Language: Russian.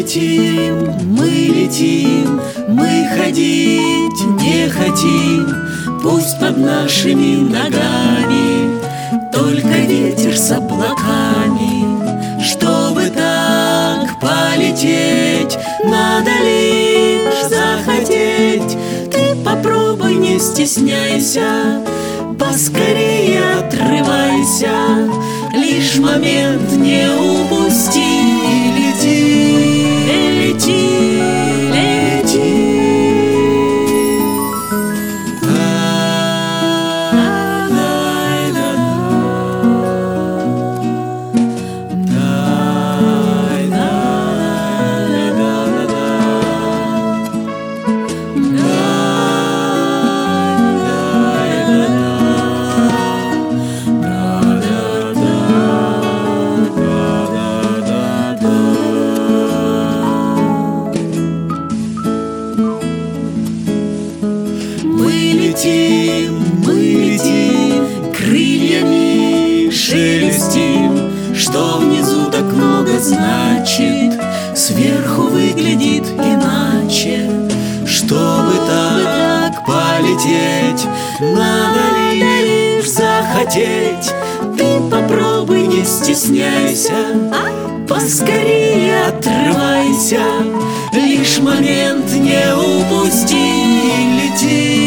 летим, мы ходить не хотим. Пусть под нашими ногами только ветер с облаками. Чтобы так полететь, надо лишь захотеть. Ты попробуй, не стесняйся, поскорее отрывайся, лишь момент не упусти. И лети, лети, лети. Мы летим, крыльями шелестим. Что внизу так много значит, сверху выглядит иначе. Чтобы так полететь, надо лишь захотеть. Ты попробуй, не стесняйся, поскорее отрывайся, лишь момент не упусти. Лети.